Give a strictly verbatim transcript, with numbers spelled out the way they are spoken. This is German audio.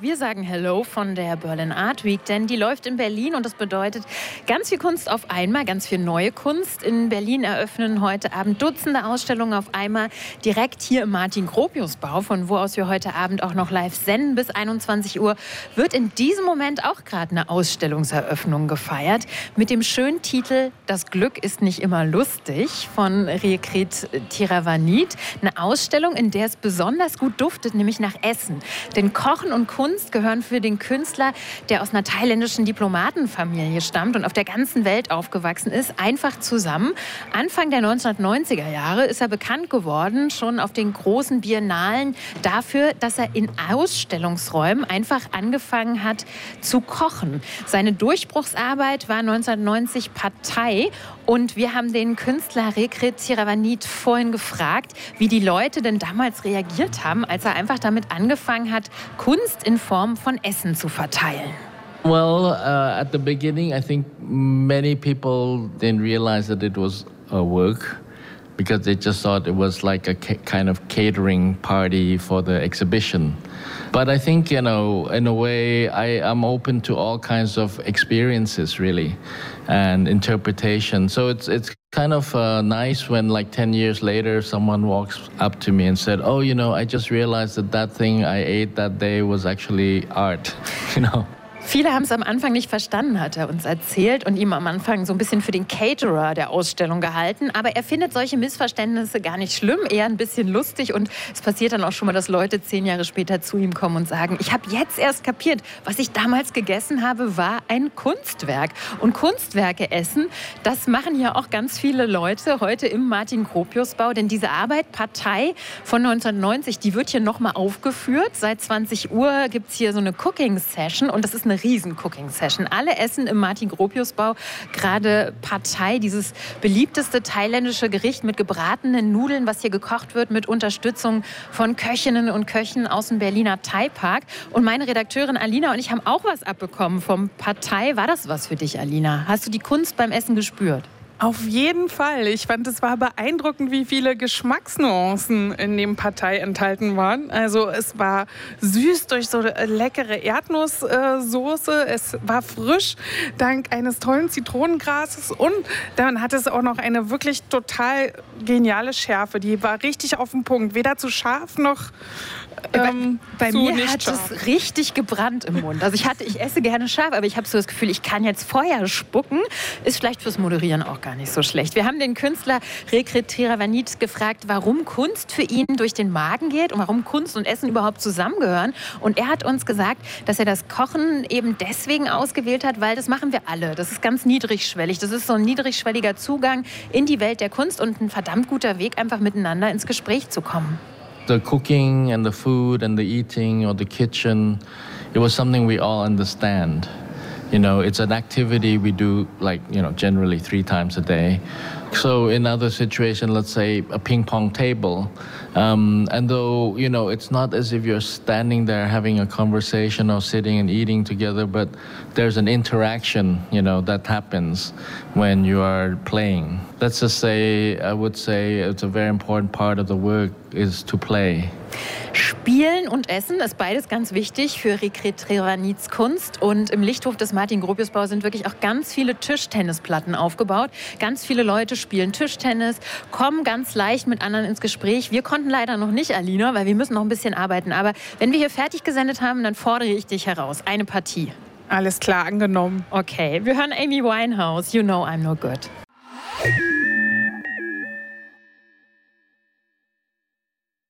Wir sagen Hello von der Berlin Art Week, denn die läuft in Berlin und das bedeutet ganz viel Kunst auf einmal, ganz viel neue Kunst. In Berlin eröffnen heute Abend Dutzende Ausstellungen auf einmal direkt hier im Martin-Gropius-Bau, von wo aus wir heute Abend auch noch live senden bis einundzwanzig Uhr, wird in diesem Moment auch gerade eine Ausstellungseröffnung gefeiert mit dem schönen Titel Das Glück ist nicht immer lustig von Rekrit Tiravanit. Eine Ausstellung, in der es besonders gut duftet, nämlich nach Essen. Denn Kochen und Kunst gehören für den Künstler, der aus einer thailändischen Diplomatenfamilie stammt und auf der ganzen Welt aufgewachsen ist, einfach zusammen. Anfang der neunzehnhundertneunziger Jahre ist er bekannt geworden, schon auf den großen Biennalen, dafür, dass er in Ausstellungsräumen einfach angefangen hat zu kochen. Seine Durchbruchsarbeit war neunzehnhundertneunzig Pad Thai. Und wir haben den Künstler Rekrit Tiravanit vorhin gefragt, wie die Leute denn damals reagiert haben, als er einfach damit angefangen hat, Kunst in Form von Essen zu verteilen. Well, uh, at the beginning, I think many people didn't realize that it was a work because they just thought it was like a ca- kind of catering party for the exhibition. But I think, you know, in a way, I am open to all kinds of experiences, really, and interpretation. So it's it's kind of uh, nice when, like, ten years later, someone walks up to me and said, oh, you know, I just realized that that thing I ate that day was actually art, you know. Viele haben es am Anfang nicht verstanden, hat er uns erzählt, und ihm am Anfang so ein bisschen für den Caterer der Ausstellung gehalten. Aber er findet solche Missverständnisse gar nicht schlimm, eher ein bisschen lustig. Und es passiert dann auch schon mal, dass Leute zehn Jahre später zu ihm kommen und sagen, ich habe jetzt erst kapiert, was ich damals gegessen habe, war ein Kunstwerk. Und Kunstwerke essen, das machen ja auch ganz viele Leute heute im Martin-Gropius-Bau. Denn diese Arbeit, Pad Thai von neunzehnhundertneunzig, die wird hier nochmal aufgeführt. Seit zwanzig Uhr gibt es hier so eine Cooking-Session und das ist eine riesen Cooking-Session. Alle essen im Martin-Gropius-Bau gerade Pad Thai, dieses beliebteste thailändische Gericht mit gebratenen Nudeln, was hier gekocht wird mit Unterstützung von Köchinnen und Köchen aus dem Berliner Thai-Park. Und meine Redakteurin Alina und ich haben auch was abbekommen vom Pad Thai. War das was für dich, Alina? Hast du die Kunst beim Essen gespürt? Auf jeden Fall. Ich fand, es war beeindruckend, wie viele Geschmacksnuancen in dem Pad Thai enthalten waren. Also es war süß durch so eine leckere Erdnusssoße. Es war frisch dank eines tollen Zitronengrases. Und dann hatte es auch noch eine wirklich total geniale Schärfe. Die war richtig auf den Punkt. Weder zu scharf noch ähm, bei, bei zu mir nicht hat scharf. es richtig gebrannt im Mund. Also ich hatte, ich esse gerne scharf, aber ich habe so das Gefühl, ich kann jetzt Feuer spucken. Ist vielleicht fürs Moderieren auch gar nicht so schlecht. Wir haben den Künstler Rekrit Tiravanit gefragt, warum Kunst für ihn durch den Magen geht und warum Kunst und Essen überhaupt zusammengehören. Und er hat uns gesagt, dass er das Kochen eben deswegen ausgewählt hat, weil das machen wir alle. Das ist ganz niedrigschwellig. Das ist so ein niedrigschwelliger Zugang in die Welt der Kunst und ein verdammt guter Weg, einfach miteinander ins Gespräch zu kommen. The cooking and the food and the eating or the kitchen, it was something we all understand. You know, it's an activity we do, like, you know, generally three times a day. So in other situation, let's say a ping pong table, um, and though, you know, it's not as if you're standing there having a conversation or sitting and eating together, but there's an interaction, you know, that happens when you are playing. Let's just say, I would say it's a very important part of the work is to play. Spielen und Essen ist beides ganz wichtig für Rekrit Tiravanits Kunst. Und im Lichthof des Martin-Gropius-Bau sind wirklich auch ganz viele Tischtennisplatten aufgebaut. Ganz viele Leute spielen Tischtennis, kommen ganz leicht mit anderen ins Gespräch. Wir konnten leider noch nicht, Alina, weil wir müssen noch ein bisschen arbeiten. Aber wenn wir hier fertig gesendet haben, dann fordere ich dich heraus. Eine Partie. Alles klar, angenommen. Okay, wir hören Amy Winehouse. You know I'm no good.